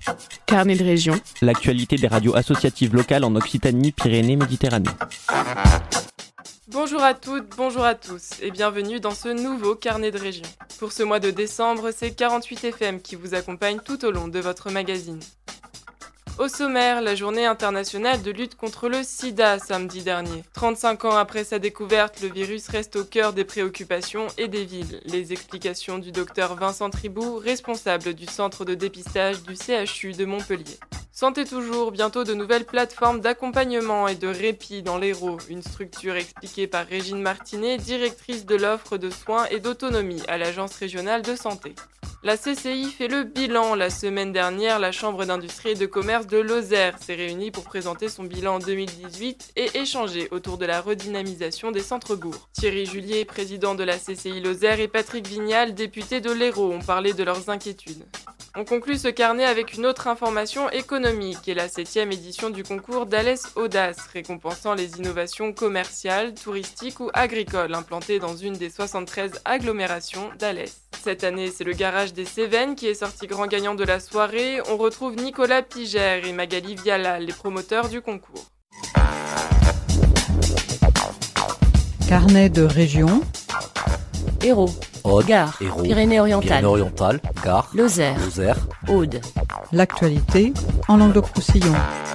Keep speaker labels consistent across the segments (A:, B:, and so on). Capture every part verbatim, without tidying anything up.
A: Carnet de région.
B: L'actualité des radios associatives locales en Occitanie, Pyrénées, Méditerranée.
C: Bonjour à toutes, bonjour à tous et bienvenue dans ce nouveau Carnet de région. Pour ce mois de décembre, c'est quarante-huit F M qui vous accompagne tout au long de votre magazine. Au sommaire, la journée internationale de lutte contre le sida samedi dernier. trente-cinq ans après sa découverte, le virus reste au cœur des préoccupations et des villes. Les explications du docteur Vincent Tribou, responsable du centre de dépistage du C H U de Montpellier. Santé toujours, bientôt de nouvelles plateformes d'accompagnement et de répit dans l'Hérault, une structure expliquée par Régine Martinet, directrice de l'offre de soins et d'autonomie à l'Agence régionale de santé. La C C I fait le bilan. La semaine dernière, la Chambre d'industrie et de commerce de Lozère s'est réunie pour présenter son bilan deux mille dix-huit et échanger autour de la redynamisation des centres-bourgs. Thierry Julier, président de la C C I Lozère, et Patrick Vignal, député de l'Hérault, ont parlé de leurs inquiétudes. On conclut ce carnet avec une autre information économique et la septième édition du concours d'Alès Audace, récompensant les innovations commerciales, touristiques ou agricoles implantées dans une des soixante-treize agglomérations d'Alès. Cette année, c'est le garage des Cévennes qui est sorti grand gagnant de la soirée. On retrouve Nicolas Pigère et Magali Viala, les promoteurs du concours.
D: Carnet de région.
E: Hérault,
F: Aude,
E: Gard,
F: Hérault,
E: Pyrénées-Orientales,
F: Pyrénées-Orientales, Gard,
E: Lozère,
F: Lozère,
E: Aude.
D: L'actualité en Languedoc-Roussillon.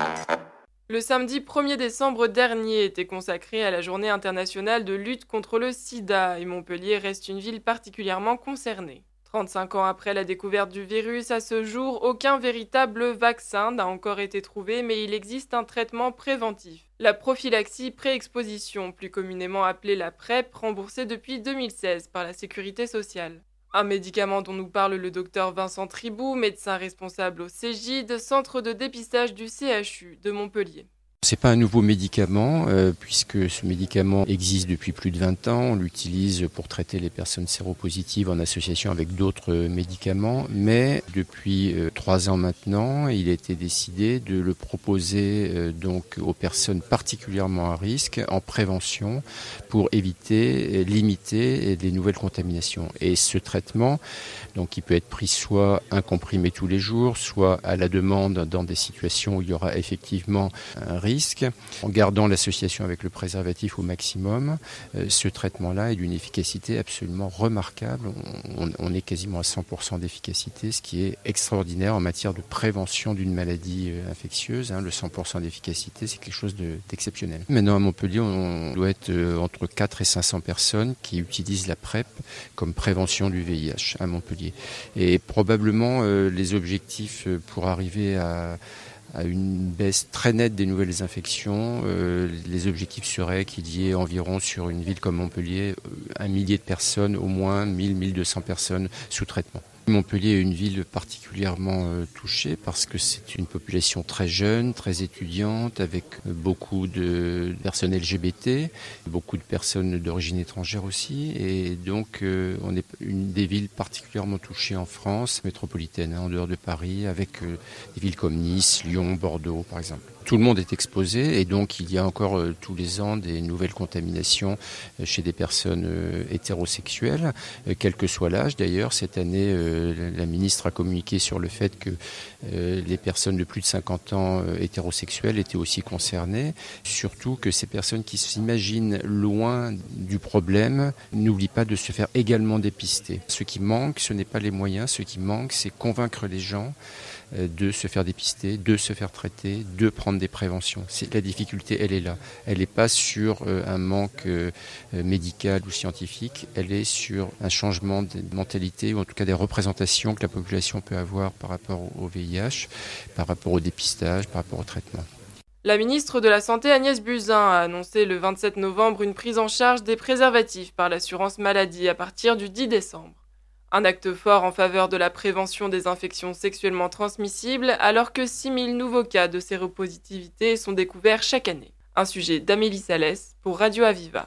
C: Le samedi premier décembre dernier était consacré à la journée internationale de lutte contre le sida et Montpellier reste une ville particulièrement concernée. trente-cinq ans après la découverte du virus, à ce jour, aucun véritable vaccin n'a encore été trouvé, mais il existe un traitement préventif. La prophylaxie pré-exposition, plus communément appelée la PrEP, remboursée depuis deux mille seize par la Sécurité sociale. Un médicament dont nous parle le docteur Vincent Tribou, médecin responsable au Cégide, centre de dépistage du C H U de Montpellier.
G: C'est pas un nouveau médicament, euh, puisque ce médicament existe depuis plus de vingt ans. On l'utilise pour traiter les personnes séropositives en association avec d'autres euh, médicaments. Mais depuis euh, trois ans maintenant, il a été décidé de le proposer euh, donc aux personnes particulièrement à risque en prévention pour éviter, euh, limiter les nouvelles contaminations. Et ce traitement, donc, il peut être pris soit un comprimé tous les jours, soit à la demande dans des situations où il y aura effectivement un risque. En gardant l'association avec le préservatif au maximum, euh, ce traitement-là est d'une efficacité absolument remarquable. On, on est quasiment à cent pour cent d'efficacité, ce qui est extraordinaire en matière de prévention d'une maladie euh, infectieuse. Hein. Le cent pour cent d'efficacité, c'est quelque chose de, d'exceptionnel. Maintenant, à Montpellier, on doit être euh, entre quatre et cinq cents personnes qui utilisent la PrEP comme prévention du V I H à Montpellier. Et probablement, euh, les objectifs euh, pour arriver à à une baisse très nette des nouvelles infections. Euh, les objectifs seraient qu'il y ait environ sur une ville comme Montpellier un millier de personnes, au moins mille à mille deux cents personnes sous traitement. Montpellier est une ville particulièrement euh, touchée parce que c'est une population très jeune, très étudiante, avec beaucoup de personnes L G B T, beaucoup de personnes d'origine étrangère aussi. Et donc, euh, on est une des villes particulièrement touchées en France métropolitaine, hein, en dehors de Paris, avec euh, des villes comme Nice, Lyon, Bordeaux, par exemple. Tout le monde est exposé et donc il y a encore euh, tous les ans des nouvelles contaminations euh, chez des personnes euh, hétérosexuelles, euh, quel que soit l'âge. D'ailleurs, cette année, euh, la ministre a communiqué sur le fait que euh, les personnes de plus de cinquante ans euh, hétérosexuelles étaient aussi concernées. Surtout que ces personnes qui s'imaginent loin du problème n'oublient pas de se faire également dépister. Ce qui manque, ce n'est pas les moyens, ce qui manque, c'est convaincre les gens de se faire dépister, de se faire traiter, de prendre des préventions. C'est, la difficulté, elle est là. Elle n'est pas sur euh, un manque euh, médical ou scientifique, elle est sur un changement de mentalité, ou en tout cas des représentations que la population peut avoir par rapport au V I H, par rapport au dépistage, par rapport au traitement.
C: La ministre de la Santé Agnès Buzyn a annoncé le vingt-sept novembre une prise en charge des préservatifs par l'assurance maladie à partir du dix décembre. Un acte fort en faveur de la prévention des infections sexuellement transmissibles, alors que six mille nouveaux cas de séropositivité sont découverts chaque année. Un sujet d'Amélie Salès pour Radio Aviva.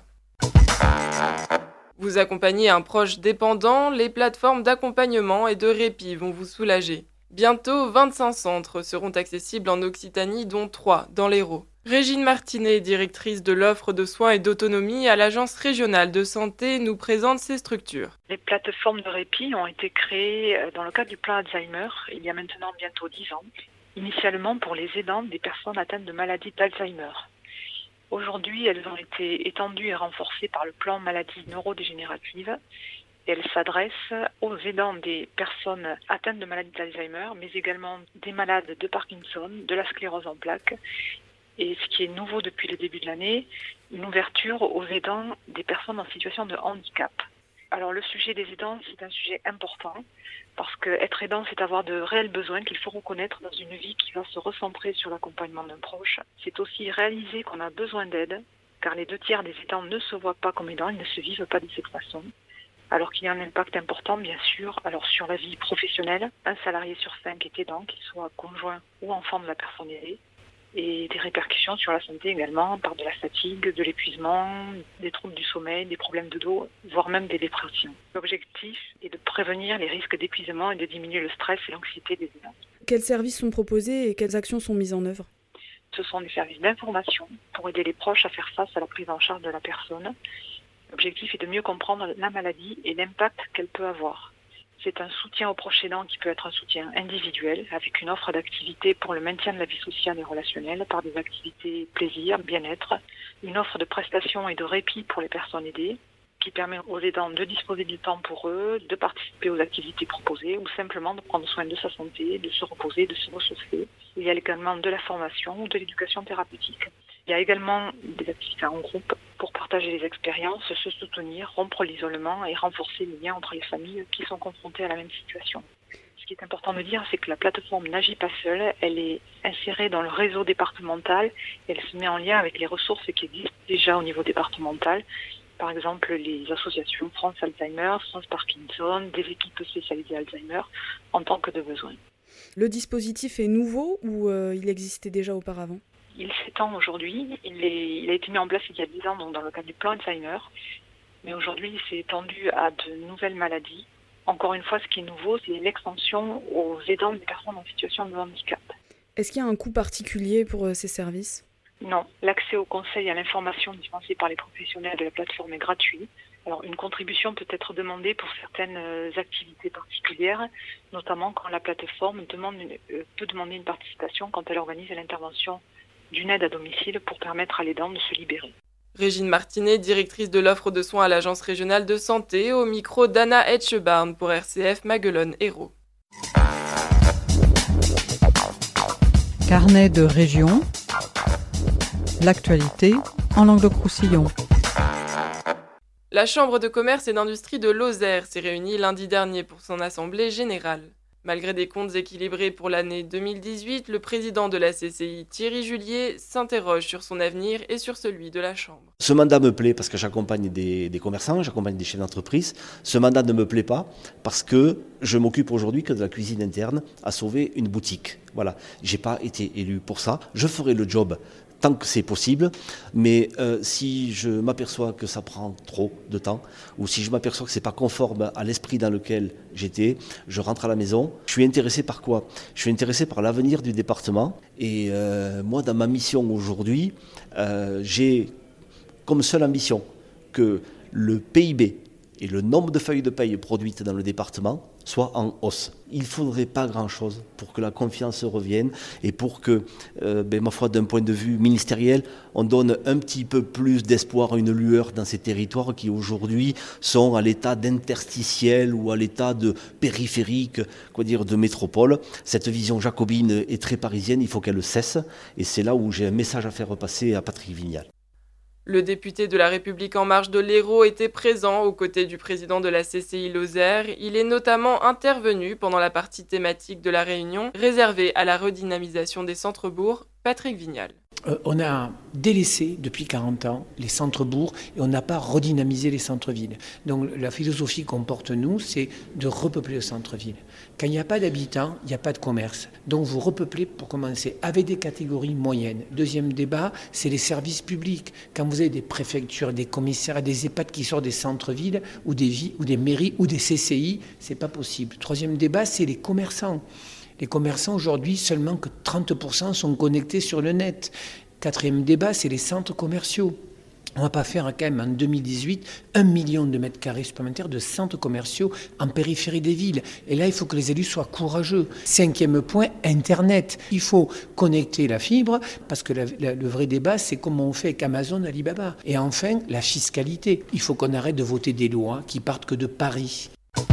C: Vous accompagnez un proche dépendant, les plateformes d'accompagnement et de répit vont vous soulager. Bientôt, vingt-cinq centres seront accessibles en Occitanie, dont trois dans l'Hérault. Régine Martinet, directrice de l'offre de soins et d'autonomie à l'Agence régionale de santé, nous présente ces structures.
A: Les plateformes de répit ont été créées dans le cadre du plan Alzheimer il y a maintenant bientôt dix ans, initialement pour les aidants des personnes atteintes de maladies d'Alzheimer. Aujourd'hui, elles ont été étendues et renforcées par le plan maladies neurodégénératives. Et elles s'adressent aux aidants des personnes atteintes de maladies d'Alzheimer, mais également des malades de Parkinson, de la sclérose en plaques. Et ce qui est nouveau depuis le début de l'année, une ouverture aux aidants des personnes en situation de handicap. Alors le sujet des aidants, c'est un sujet important, parce qu'être aidant, c'est avoir de réels besoins qu'il faut reconnaître dans une vie qui va se recentrer sur l'accompagnement d'un proche. C'est aussi réaliser qu'on a besoin d'aide, car les deux tiers des aidants ne se voient pas comme aidants, ils ne se vivent pas de cette façon. Alors qu'il y a un impact important, bien sûr, alors sur la vie professionnelle. Un salarié sur cinq est aidant, qu'il soit conjoint ou enfant de la personne aidée. Et des répercussions sur la santé également, par de la fatigue, de l'épuisement, des troubles du sommeil, des problèmes de dos, voire même des dépressions. L'objectif est de prévenir les risques d'épuisement et de diminuer le stress et l'anxiété des aidants.
F: Quels services sont proposés et quelles actions sont mises en œuvre ?
A: Ce sont des services d'information pour aider les proches à faire face à la prise en charge de la personne. L'objectif est de mieux comprendre la maladie et l'impact qu'elle peut avoir. C'est un soutien aux proches aidants qui peut être un soutien individuel, avec une offre d'activités pour le maintien de la vie sociale et relationnelle, par des activités plaisir, bien-être, une offre de prestations et de répit pour les personnes aidées, qui permet aux aidants de disposer du temps pour eux, de participer aux activités proposées, ou simplement de prendre soin de sa santé, de se reposer, de se ressourcer. Il y a également de la formation ou de l'éducation thérapeutique. Il y a également des activités en groupe pour partager les expériences, se soutenir, rompre l'isolement et renforcer les liens entre les familles qui sont confrontées à la même situation. Ce qui est important de dire, c'est que la plateforme n'agit pas seule, elle est insérée dans le réseau départemental et elle se met en lien avec les ressources qui existent déjà au niveau départemental. Par exemple, les associations France Alzheimer, France Parkinson, des équipes spécialisées Alzheimer, en tant que de besoin.
F: Le dispositif est nouveau ou euh, il existait déjà auparavant ?
A: Il s'étend aujourd'hui, il, est, il a été mis en place il y a dix ans donc dans le cadre du plan Alzheimer, mais aujourd'hui il s'est étendu à de nouvelles maladies. Encore une fois, ce qui est nouveau, c'est l'extension aux aidants des personnes en situation de handicap.
F: Est-ce qu'il y a un coût particulier pour euh, ces services ?
A: Non, l'accès aux conseils et à l'information dispensée par les professionnels de la plateforme est gratuit. Alors, une contribution peut être demandée pour certaines activités particulières, notamment quand la plateforme demande une, euh, peut demander une participation quand elle organise l'intervention d'une aide à domicile pour permettre à l'aidant de se libérer.
C: Régine Martinet, directrice de l'offre de soins à l'Agence régionale de santé, au micro d'Anna Etchebarn pour R C F Maguelone Hérault.
D: Carnet de région, l'actualité en Languedoc-Roussillon.
C: La Chambre de commerce et d'industrie de Lozère s'est réunie lundi dernier pour son assemblée générale. Malgré des comptes équilibrés pour l'année deux mille dix-huit, le président de la C C I, Thierry Julier, s'interroge sur son avenir et sur celui de la Chambre.
H: Ce mandat me plaît parce que j'accompagne des, des commerçants, j'accompagne des chefs d'entreprise. Ce mandat ne me plaît pas parce que je m'occupe aujourd'hui que de la cuisine interne à sauver une boutique. Voilà, j'ai pas été élu pour ça. Je ferai le job tant que c'est possible, mais euh, si je m'aperçois que ça prend trop de temps, ou si je m'aperçois que c'est pas conforme à l'esprit dans lequel j'étais, je rentre à la maison. Je suis intéressé par quoi ? Je suis intéressé par l'avenir du département, et euh, moi, dans ma mission aujourd'hui, euh, j'ai comme seule ambition que le P I B et le nombre de feuilles de paye produites dans le département soit en hausse. Il ne faudrait pas grand-chose pour que la confiance revienne et pour que, euh, ben, ma foi, d'un point de vue ministériel, on donne un petit peu plus d'espoir, une lueur dans ces territoires qui aujourd'hui sont à l'état d'interstitiel ou à l'état de périphérique, quoi dire, de métropole. Cette vision jacobine est très parisienne, il faut qu'elle cesse, et c'est là où j'ai un message à faire passer à Patrick Vignal.
C: Le député de La République En Marche de l'Hérault était présent aux côtés du président de la C C I Lozère. Il est notamment intervenu pendant la partie thématique de la réunion réservée à la redynamisation des centres-bourgs. Patrick Vignal.
I: Euh, on a délaissé depuis quarante ans les centres-bourgs et on n'a pas redynamisé les centres-villes. Donc la philosophie qu'on porte nous, c'est de repeupler le centre-ville. Quand il n'y a pas d'habitants, il n'y a pas de commerce. Donc vous repeuplez pour commencer avec des catégories moyennes. Deuxième débat, c'est les services publics. Quand vous avez des préfectures, des commissariats, des EHPAD qui sortent des centres-villes ou des, villes, ou des mairies ou des C C I, c'est pas possible. Troisième débat, c'est les commerçants. Les commerçants, aujourd'hui, seulement que trente pour cent sont connectés sur le net. Quatrième débat, c'est les centres commerciaux. On ne va pas faire quand même en deux mille dix-huit un million de mètres carrés supplémentaires de centres commerciaux en périphérie des villes. Et là, il faut que les élus soient courageux. Cinquième point, Internet. Il faut connecter la fibre parce que la, la, le vrai débat, c'est comment on fait avec Amazon, Alibaba. Et enfin, la fiscalité. Il faut qu'on arrête de voter des lois qui partent que de Paris.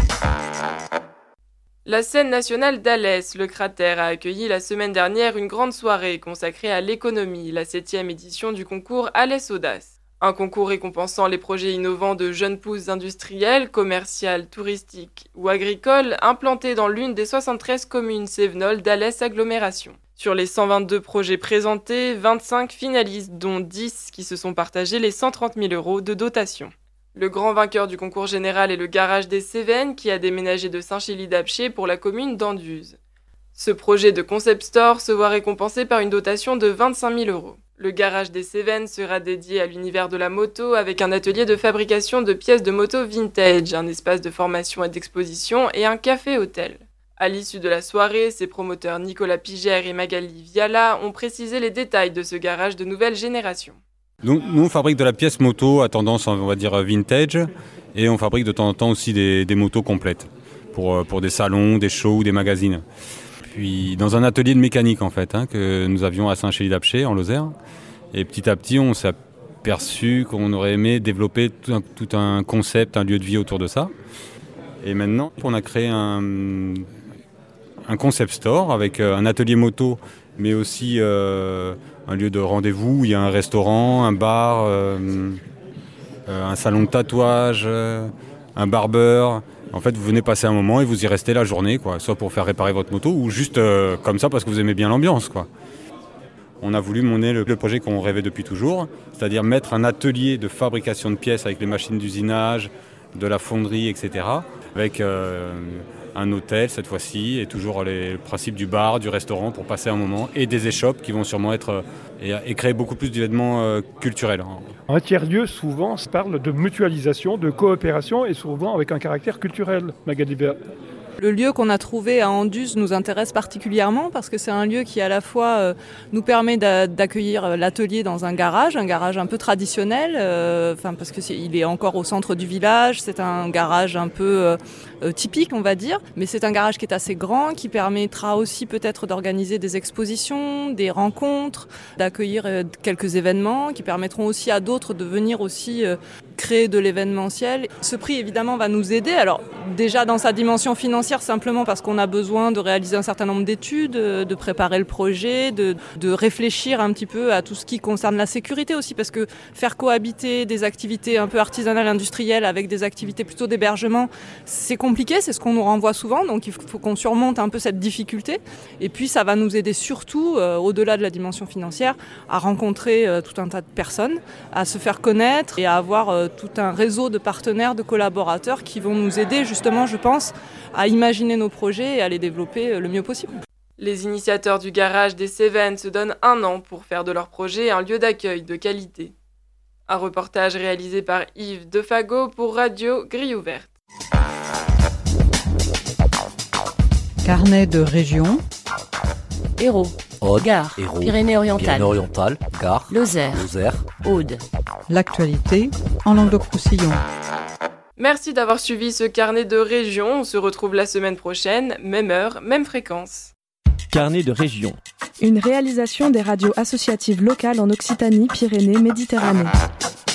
C: La scène nationale d'Alès, le cratère, a accueilli la semaine dernière une grande soirée consacrée à l'économie, la septième édition du concours Alès Audace. Un concours récompensant les projets innovants de jeunes pousses industrielles, commerciales, touristiques ou agricoles implantés dans l'une des soixante-treize communes cévenoles d'Alès Agglomération. Sur les cent vingt-deux projets présentés, vingt-cinq finalistes, dont dix qui se sont partagés les cent trente mille euros de dotation. Le grand vainqueur du concours général est le garage des Cévennes qui a déménagé de Saint-Chély-d'Apcher pour la commune d'Anduze. Ce projet de concept store se voit récompensé par une dotation de vingt-cinq mille euros. Le garage des Cévennes sera dédié à l'univers de la moto avec un atelier de fabrication de pièces de moto vintage, un espace de formation et d'exposition et un café-hôtel. À l'issue de la soirée, ses promoteurs Nicolas Pigère et Magali Viala ont précisé les détails de ce garage de nouvelle génération.
J: Nous, nous on fabrique de la pièce moto à tendance, on va dire, vintage et on fabrique de temps en temps aussi des, des motos complètes pour, pour des salons, des shows ou des magazines. Puis dans un atelier de mécanique en fait, hein, que nous avions à Saint-Chély-d'Apcher en Lozère. Et petit à petit, on s'est aperçu qu'on aurait aimé développer tout un, tout un concept, un lieu de vie autour de ça. Et maintenant, on a créé un, un concept store avec un atelier moto, mais aussi euh, un lieu de rendez-vous où il y a un restaurant, un bar, euh, un salon de tatouage, un barbeur. En fait, vous venez passer un moment et vous y restez la journée, quoi, soit pour faire réparer votre moto ou juste euh, comme ça parce que vous aimez bien l'ambiance, quoi. On a voulu mener le, le projet qu'on rêvait depuis toujours, c'est-à-dire mettre un atelier de fabrication de pièces avec les machines d'usinage, de la fonderie, et cetera, avec euh, un hôtel cette fois-ci et toujours les, le principe du bar, du restaurant pour passer un moment et des échoppes qui vont sûrement être euh, et, et créer beaucoup plus d'événements euh, culturels.
K: Un tiers-lieu, souvent, se parle de mutualisation, de coopération et souvent avec un caractère culturel, Magali Viala.
D: Le lieu qu'on a trouvé à Anduze nous intéresse particulièrement parce que c'est un lieu qui à la fois euh, nous permet d'a- d'accueillir l'atelier dans un garage, un garage un peu traditionnel, euh, enfin parce que c'est, il est encore au centre du village, c'est un garage un peu euh, euh, typique on va dire, mais c'est un garage qui est assez grand, qui permettra aussi peut-être d'organiser des expositions, des rencontres, d'accueillir euh, quelques événements, qui permettront aussi à d'autres de venir aussi euh, créer de l'événementiel. Ce prix évidemment va nous aider, alors déjà dans sa dimension financière simplement parce qu'on a besoin de réaliser un certain nombre d'études, de préparer le projet, de, de réfléchir un petit peu à tout ce qui concerne la sécurité aussi, parce que faire cohabiter des activités un peu artisanales, industrielles avec des activités plutôt d'hébergement, c'est compliqué, c'est ce qu'on nous renvoie souvent, donc il faut qu'on surmonte un peu cette difficulté. Et puis ça va nous aider surtout, euh, au-delà de la dimension financière, à rencontrer euh, tout un tas de personnes, à se faire connaître et à avoir euh, tout un réseau de partenaires, de collaborateurs qui vont nous aider justement, je pense, à imaginer nos projets et à les développer le mieux possible.
C: Les initiateurs du garage des Cévennes se donnent un an pour faire de leur projet un lieu d'accueil de qualité. Un reportage réalisé par Yves Defago pour Radio Grille Ouverte.
D: Carnet de région.
E: Hérault,
L: Aude,
E: Gard,
L: Hérault,
E: Pyrénées-Orientales,
L: Pyrénées-Orientales, Gard,
E: Lozère,
L: Lozère,
E: Aude.
D: L'actualité en Languedoc-Roussillon.
C: Merci d'avoir suivi ce carnet de région. On se retrouve la semaine prochaine, même heure, même fréquence.
B: Carnet de région.
F: Une réalisation des radios associatives locales en Occitanie, Pyrénées, Méditerranée.